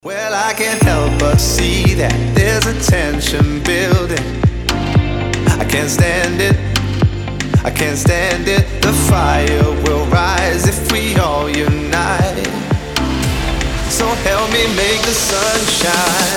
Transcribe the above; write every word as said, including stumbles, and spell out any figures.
Well, I can't help but see that there's a tension building. I can't stand it, I can't stand it. The fire will rise if we all unite. So help me make the sun shine.